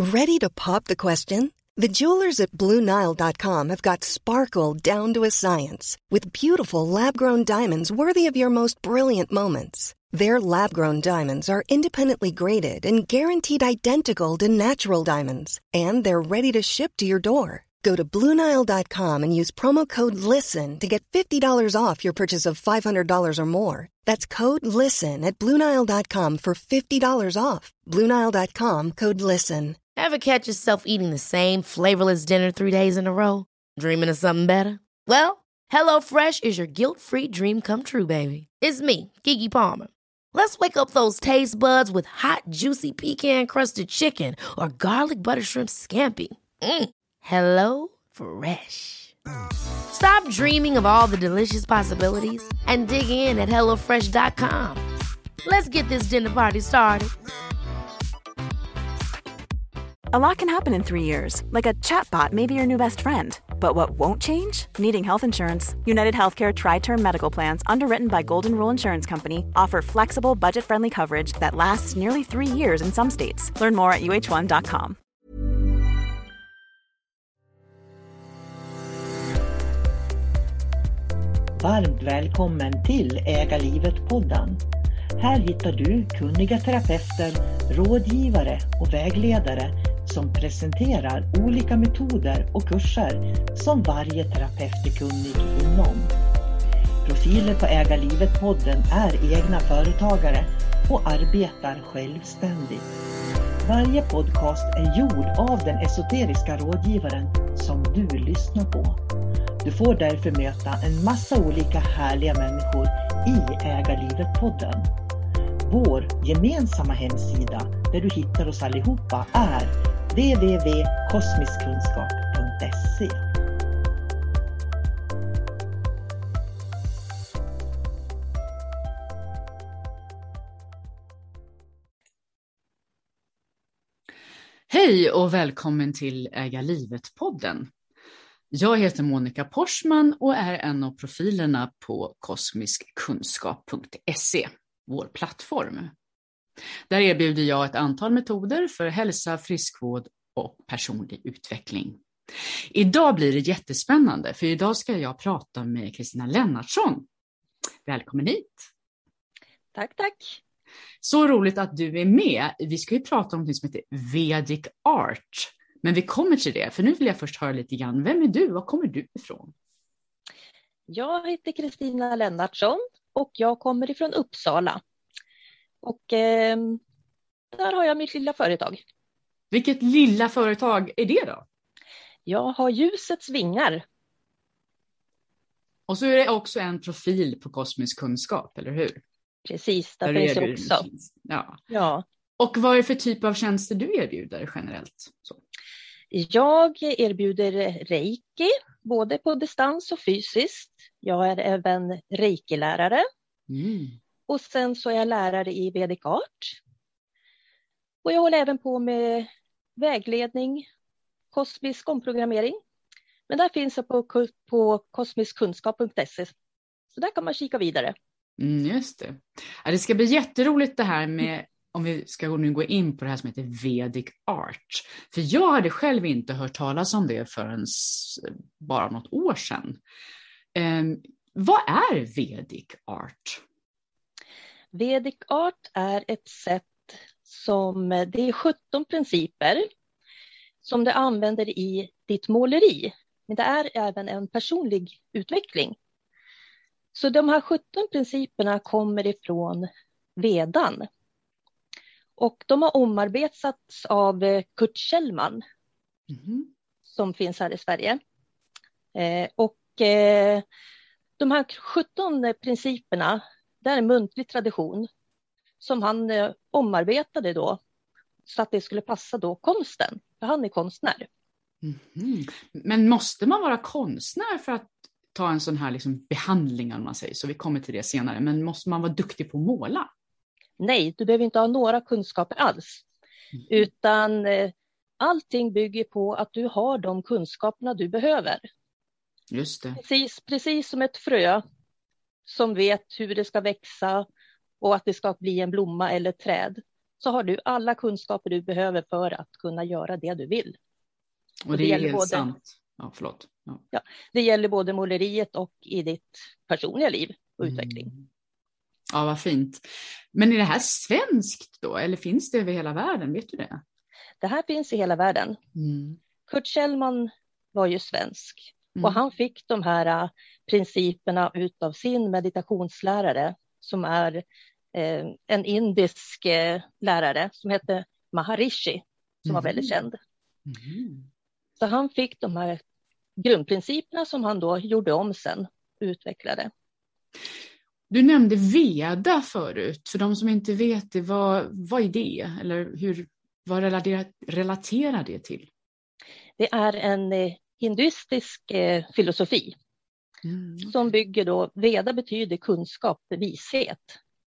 Ready to pop the question? The jewelers at BlueNile.com have got sparkle down to a science with beautiful lab-grown diamonds worthy of your most brilliant moments. Their lab-grown diamonds are independently graded and guaranteed identical to natural diamonds, and they're ready to ship to your door. Go to BlueNile.com and use promo code LISTEN to get $50 off your purchase of $500 or more. That's code LISTEN at BlueNile.com for $50 off. BlueNile.com, code LISTEN. Ever catch yourself eating the same flavorless dinner 3 days in a row? Dreaming of something better? Well, HelloFresh is your guilt-free dream come true, baby. It's me, Keke Palmer. Let's wake up those taste buds with hot, juicy pecan-crusted chicken or garlic butter shrimp scampi. Hello Fresh. Stop dreaming of all the delicious possibilities and dig in at HelloFresh.com. Let's get this dinner party started. A lot can happen in 3 years, like a chatbot may be your new best friend. But what won't change? Needing health insurance. United Healthcare Tri-Term Medical Plans, underwritten by Golden Rule Insurance Company, offer flexible, budget-friendly coverage that lasts nearly 3 years in some states. Learn more at uh1.com. Varmt välkommen till Äga livet-podden. Här hittar du kunniga terapeuter, rådgivare och vägledare som presenterar olika metoder och kurser som varje terapeut är kunnig inom. Profiler på Äga livet-podden är egna företagare och arbetar självständigt. Varje podcast är gjord av den esoteriska rådgivaren som du lyssnar på. Du får därför möta en massa olika härliga människor i Äga livet-podden. Vår gemensamma hemsida där du hittar oss allihopa är www.kosmiskkunskap.se. Hej och välkommen till Äga livet-podden. Jag heter Monica Porsman och är en av profilerna på kosmiskkunskap.se, vår plattform. Där erbjuder jag ett antal metoder för hälsa, friskvård och personlig utveckling. Idag blir det jättespännande, för idag ska jag prata med Kristina Lennartsson. Välkommen hit! Tack, tack! Så roligt att du är med. Vi ska ju prata om det som heter Vedic Art. Men vi kommer till det, för nu vill jag först höra lite grann. Vem är du? Var kommer du ifrån? Jag heter Kristina Lennartsson och jag kommer ifrån Uppsala. Och där har jag mitt lilla företag. Vilket lilla företag är det då? Jag har Ljusets vingar. Och så är det också en profil på kosmisk kunskap, eller hur? Precis, där finns det också. Ja. Och vad är det för typ av tjänster du erbjuder generellt? Så. Jag erbjuder reiki, både på distans och fysiskt. Jag är även reiki-lärare. Och sen så är jag lärare i Vedic Art. Och jag håller även på med vägledning, kosmisk omprogrammering. Men där finns jag på kosmiskkunskap.se. Så där kan man kika vidare. Just det. Ja, det ska bli jätteroligt det här med, om vi ska nu gå in på det här som heter Vedic Art. För jag hade själv inte hört talas om det förrän bara något år sedan. Vad är Vedic Art? Vedic Art är ett sätt som, det är 17 principer som du använder i ditt måleri. Men det är även en personlig utveckling. Så de här 17 principerna kommer ifrån Vedan. Och de har omarbetats av Kurt Kjellman som finns här i Sverige. De här 17 principerna, det är en muntlig tradition som han omarbetade då så att det skulle passa då konsten. För han är konstnär. Men måste man vara konstnär för att ta en sån här liksom behandling, om man säger så? Vi kommer till det senare. Men måste man vara duktig på att måla? Nej, du behöver inte ha några kunskaper alls. Utan allting bygger på att du har de kunskaperna du behöver. Just det. Precis som ett frö som vet hur det ska växa och att det ska bli en blomma eller ett träd. så har du alla kunskaper du behöver för att kunna göra det du vill. Och det är helt sant. Ja, förlåt. Ja. Ja, det gäller både måleriet och i ditt personliga liv och utveckling. Ja, vad fint. Men är det här svenskt då? Eller finns det över hela världen? Vet du det? Det här finns i hela världen. Kurt Kjellman var ju svensk. Och han fick de här principerna utav sin meditationslärare som är en indisk lärare som heter Maharishi, som var väldigt känd. Så han fick de här grundprinciperna som han då gjorde om sen, utvecklade. Du nämnde Veda förut. För de som inte vet det, vad är det? Eller vad relaterar det till? Det är en hinduistisk filosofi som bygger då, Veda betyder kunskap, vishet.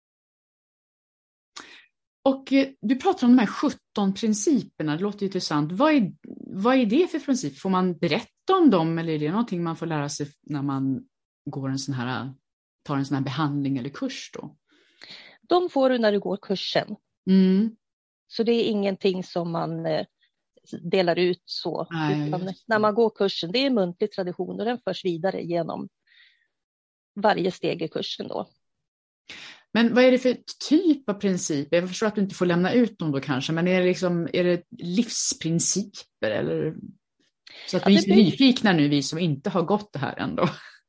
Och du pratar om de här 17 principerna, det låter intressant. Vad är det för principer? Får man berätta om dem eller är det någonting man får lära sig när man tar en sån här behandling eller kurs då? De får du när du går kursen. Så det är ingenting som man delar ut så. Utan när man går kursen, det är muntlig tradition och den förs vidare genom varje steg i kursen då. Men vad är det för typ av principer? Jag förstår att du inte får lämna ut dem då kanske, men är det livsprinciper eller så att vi är nyfikna nu, vi som inte har gått det här ändå?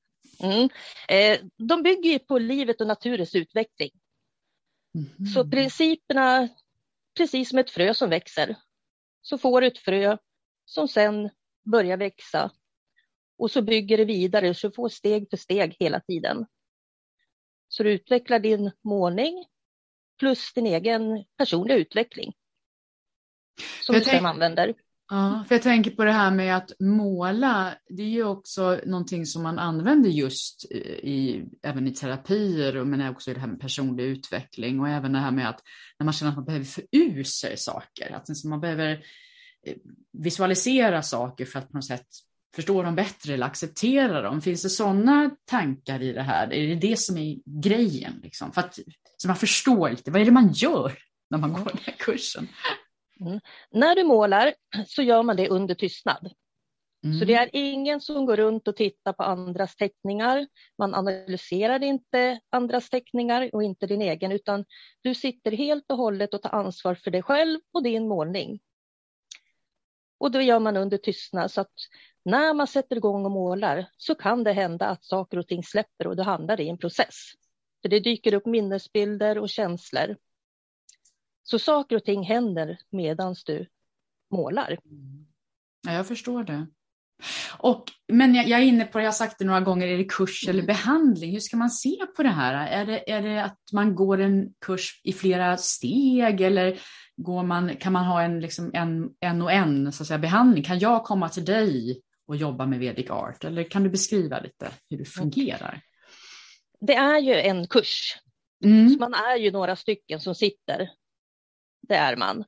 De bygger på livet och naturens utveckling. Så principerna, precis som ett frö som växer, så får du ett frö som sen börjar växa och så bygger det vidare, så du får steg för steg hela tiden. Så du utvecklar din målning plus din egen personliga utveckling som du sen använder. Ja, för jag tänker på det här med att måla, det är ju också någonting som man använder just även i terapier, men också i det här med personlig utveckling och även det här med att när man känner att man behöver få ur sig saker, att man behöver visualisera saker för att på något sätt förstå dem bättre eller acceptera dem. Finns det sådana tankar i det här? Är det som är grejen? Liksom? För att, så man förstår lite, vad är det man gör när man går den här kursen? När du målar så gör man det under tystnad. Så det är ingen som går runt och tittar på andras teckningar. Man analyserar inte andras teckningar och inte din egen, utan du sitter helt och hållet och tar ansvar för dig själv och din målning. Och då gör man under tystnad, så att när man sätter igång och målar så kan det hända att saker och ting släpper och då hamnar det i en process. För det dyker upp minnesbilder och känslor. Så saker och ting händer medan du målar. Ja, jag förstår det. Men jag är inne på det, jag har sagt det några gånger, är det kurs eller behandling? Hur ska man se på det här? Är det att man går en kurs i flera steg eller kan man ha en så att säga, behandling? Kan jag komma till dig och jobba med Vedic Art? Eller kan du beskriva lite hur det fungerar? Det är ju en kurs. Så man är ju några stycken som sitter. Det är man.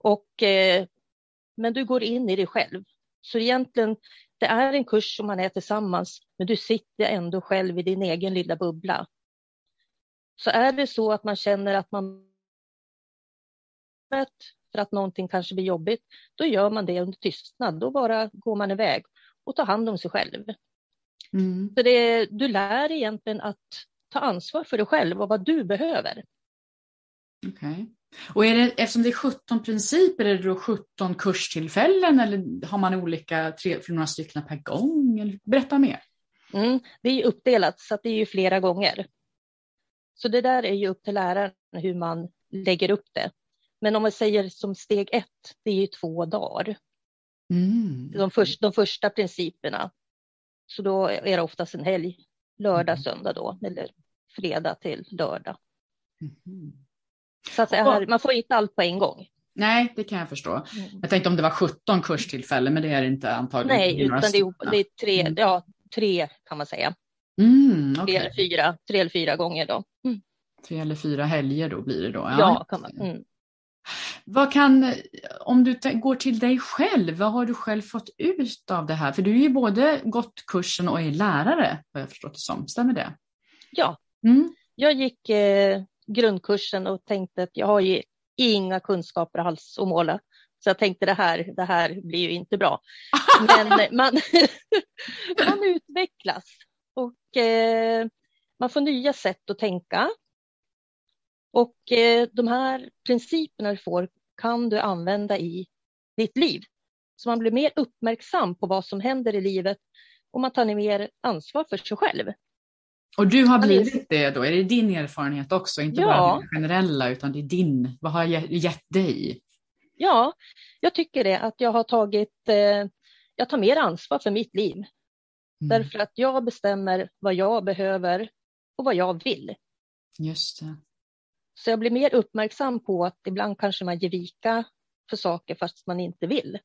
Men du går in i dig själv. Så egentligen, det är en kurs som man är tillsammans, men du sitter ändå själv i din egen lilla bubbla. Så är det så att man känner att man för att någonting kanske blir jobbigt, då gör man det under tystnad. Då bara går man iväg och tar hand om sig själv. Så du lär egentligen att ta ansvar för dig själv och vad du behöver. Okej. Och eftersom det är 17 principer, är det då 17 kurstillfällen eller har man olika, några stycken per gång? Eller, berätta mer. Det är uppdelat så att det är ju flera gånger. Så det där är ju upp till läraren hur man lägger upp det. Men om man säger som steg 1, det är ju 2 dagar. De första principerna. Så då är det oftast en helg, lördag, söndag då, eller fredag till lördag. Så att man får inte allt på en gång. Nej, det kan jag förstå. Jag tänkte om det var 17 kurstillfällen, men det är det inte antagligen. Nej, utan det är 3 kan man säga. Okay. 3 eller 4 gånger då. 3 eller 4 helger då blir det då. Ja kan man. Om du går till dig själv, vad har du själv fått ut av det här? För du är ju både gått kursen och är lärare, har jag förstått det som. Stämmer det? Ja, jag gick grundkursen och tänkte att jag har ju inga kunskaper alls att måla. Så jag tänkte det här blir ju inte bra. Men man utvecklas och man får nya sätt att tänka. Och de här principerna du får kan du använda i ditt liv. Så man blir mer uppmärksam på vad som händer i livet och man tar mer ansvar för sig själv. Och du har blivit det då? Är det din erfarenhet också? Inte bara den generella utan det är din. Vad har gett dig? Ja, jag tycker det. Att jag har jag tar mer ansvar för mitt liv. Därför att jag bestämmer vad jag behöver och vad jag vill. Just det. Så jag blir mer uppmärksam på att ibland kanske man ger vika för saker fast man inte vill.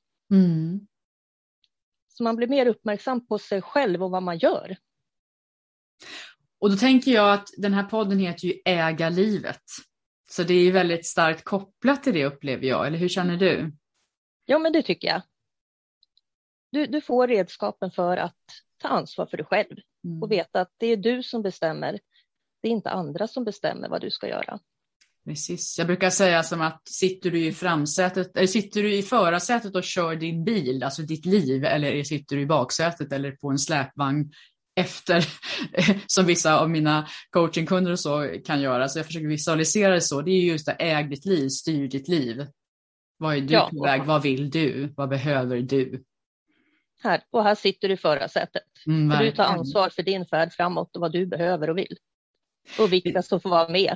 Så man blir mer uppmärksam på sig själv och vad man gör. Och då tänker jag att den här podden heter ju Äga livet. Så det är ju väldigt starkt kopplat till det upplever jag. Eller hur känner du? Ja, men det tycker jag. Du får redskapen för att ta ansvar för dig själv. Och veta att det är du som bestämmer. Det är inte andra som bestämmer vad du ska göra. Precis. Jag brukar säga som att sitter du i förarsätet och kör din bil, alltså ditt liv, eller sitter du i baksätet eller på en släpvagn efter, som vissa av mina coachingkunder och så kan göra. Så jag försöker visualisera det så. Det är just det, äg ditt liv, styr ditt liv. Vad är du på väg? Vad vill du? Vad behöver du? Här sitter du i förarsätet. Du tar ansvar för din färd framåt och vad du behöver och vill. Och vilka som får vara med.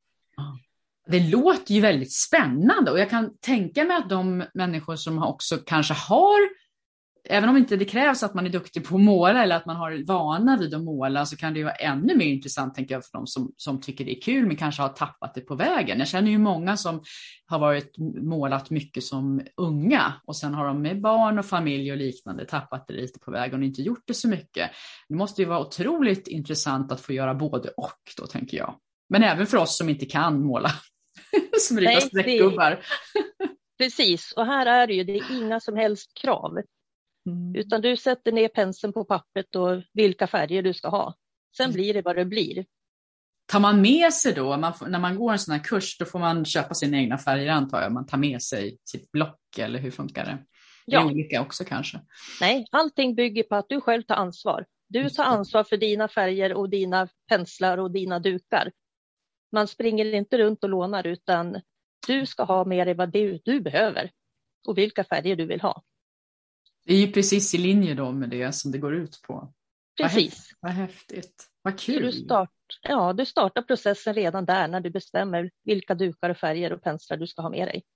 Det låter ju väldigt spännande och jag kan tänka mig att de människor som också kanske har, även om inte det krävs att man är duktig på att måla eller att man har vana vid att måla, så kan det ju vara ännu mer intressant tänker jag för de som tycker det är kul men kanske har tappat det på vägen. Jag känner ju många som har målat mycket som unga och sen har de med barn och familj och liknande tappat det lite på vägen och inte gjort det så mycket. Det måste ju vara otroligt intressant att få göra både och då tänker jag. Men även för oss som inte kan måla. Som ritar streckgubbar. Precis, och här är det är inga som helst krav. Utan du sätter ner penseln på pappret och vilka färger du ska ha. Sen blir det vad det blir. Tar man med sig då, när man går en sån här kurs, då får man köpa sina egna färger antar jag. Man tar med sig sitt block eller hur funkar det? Det är olika också kanske. Nej, allting bygger på att du själv tar ansvar. Du tar ansvar för dina färger och dina penslar och dina dukar. Man springer inte runt och lånar utan du ska ha med dig vad du behöver och vilka färger du vill ha. Det är ju precis i linje då med det som det går ut på. Precis. Vad häftigt. Vad kul. Du startar processen redan där när du bestämmer vilka dukar och färger och penslar du ska ha med dig.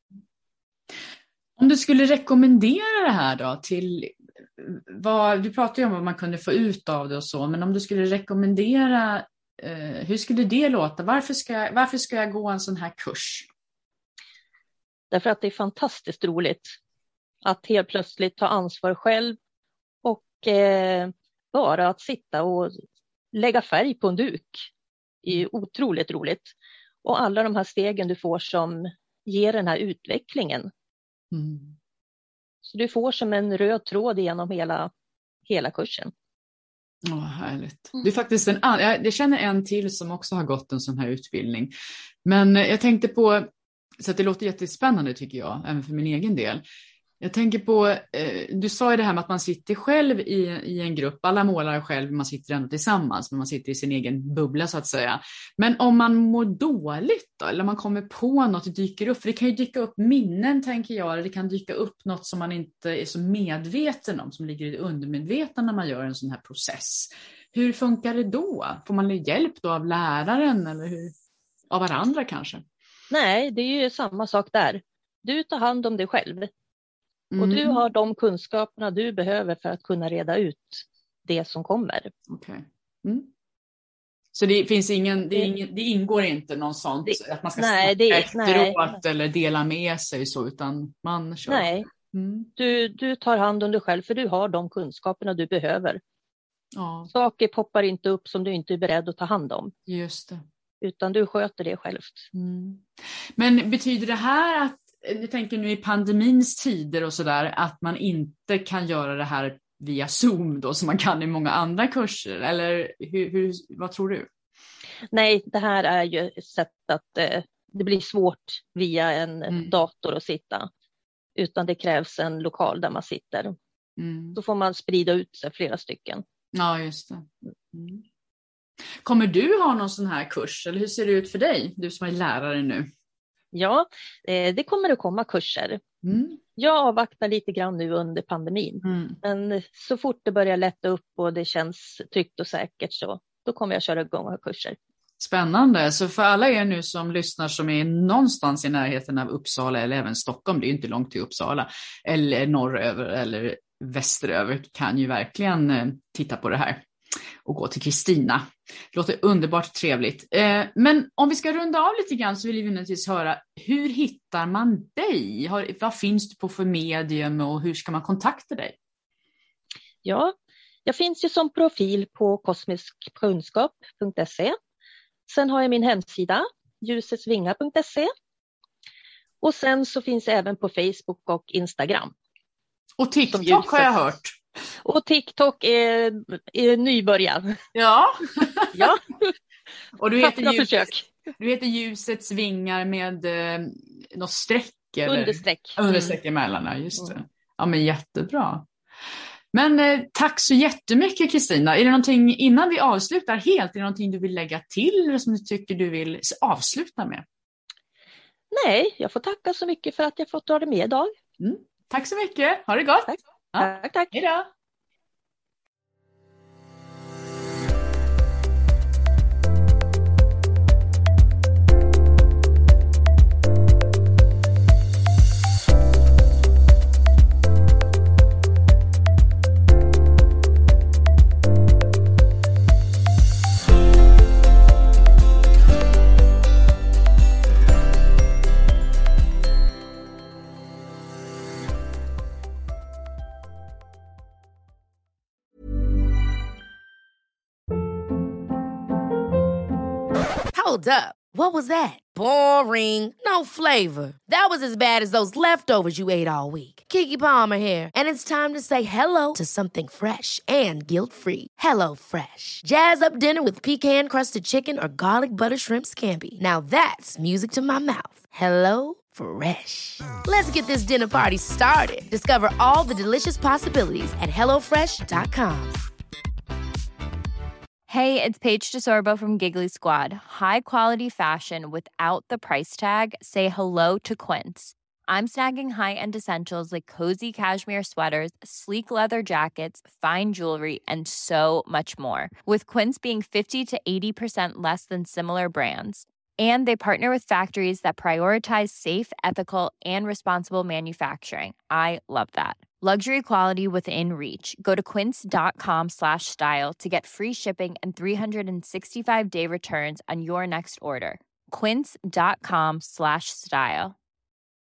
Om du skulle rekommendera det här då till du pratar ju om vad man kunde få ut av det och så, men om du skulle rekommendera hur skulle det låta? Varför ska jag gå en sån här kurs? Därför att det är fantastiskt roligt att helt plötsligt ta ansvar själv och bara att sitta och lägga färg på en duk är otroligt roligt. Och alla de här stegen du får som ger den här utvecklingen. Så du får som en röd tråd genom hela kursen. Härligt. Det är faktiskt jag känner en till som också har gått en sån här utbildning. Men jag tänkte på, så att det låter jättespännande tycker jag, även för min egen del. Jag tänker på, du sa ju det här med att man sitter själv i en grupp, alla målar själv, man sitter ändå tillsammans, men man sitter i sin egen bubbla så att säga. Men om man mår dåligt då, eller man kommer på något, det dyker upp, för det kan ju dyka upp minnen tänker jag, eller det kan dyka upp något som man inte är så medveten om, som ligger i det undermedvetna när man gör en sån här process. Hur funkar det då? Får man hjälp då av läraren eller av varandra kanske? Nej, det är ju samma sak där. Du tar hand om dig själv. Och du har de kunskaperna du behöver för att kunna reda ut det som kommer. Okej. Så det finns det ingår inte någon sånt att man ska efteråt eller dela med sig så, utan man kör. Nej, du tar hand om dig själv för du har de kunskaperna du behöver. Ja. Saker poppar inte upp som du inte är beredd att ta hand om. Just det. Utan du sköter det själv. Men betyder det här att jag tänker nu i pandemins tider och sådär, att man inte kan göra det här via Zoom då, som man kan i många andra kurser? Eller vad tror du? Nej, det här är ju ett sätt att det blir svårt via en dator att sitta. Utan det krävs en lokal där man sitter. Då får man sprida ut sig flera stycken. Ja, just det. Kommer du ha någon sån här kurs? Eller hur ser det ut för dig? Du som är lärare nu. Ja, det kommer att komma kurser. Jag avvaktar lite grann nu under pandemin. Men så fort det börjar lätta upp och det känns tryggt och säkert så då kommer jag köra igång och ha kurser. Spännande. Så för alla er nu som lyssnar som är någonstans i närheten av Uppsala eller även Stockholm, det är ju inte långt till Uppsala, eller norröver eller västeröver, kan ju verkligen titta på det här och gå till Kristina. Det låter underbart trevligt. Men om vi ska runda av lite grann så vill vi naturligtvis höra, hur hittar man dig? Vad finns du på för medium och hur ska man kontakta dig? Ja, jag finns ju som profil på kosmiskkunskap.se. Sen har jag min hemsida, ljusetsvingar.se. Och sen så finns jag även på Facebook och Instagram. Och TikTok har jag hört. Och TikTok är nybörjan. Ja. Ja. Och du heter Ljusets vingar med något streck? Eller? Understreck emellan, just det. Ja, men jättebra. Men tack så jättemycket, Kristina. Är det någonting innan vi avslutar helt? Är det någonting du vill lägga till eller som du tycker du vill avsluta med? Nej, jag får tacka så mycket för att jag fått dra det med idag. Tack så mycket. Ha det gott. Tack. Ja. Tack. Hej då. Hold up. What was that? Boring. No flavor. That was as bad as those leftovers you ate all week. Keke Palmer here, and it's time to say hello to something fresh and guilt-free. Hello Fresh. Jazz up dinner with pecan-crusted chicken or garlic butter shrimp scampi. Now that's music to my mouth. Hello Fresh. Let's get this dinner party started. Discover all the delicious possibilities at hellofresh.com. Hey, it's Paige DeSorbo from Giggly Squad. High quality fashion without the price tag. Say hello to Quince. I'm snagging high-end essentials like cozy cashmere sweaters, sleek leather jackets, fine jewelry, and so much more. With Quince being 50 to 80% less than similar brands. And they partner with factories that prioritize safe, ethical, and responsible manufacturing. I love that. Luxury quality within reach. Go to quince.com/style to get free shipping and 365-day returns on your next order. Quince.com/style.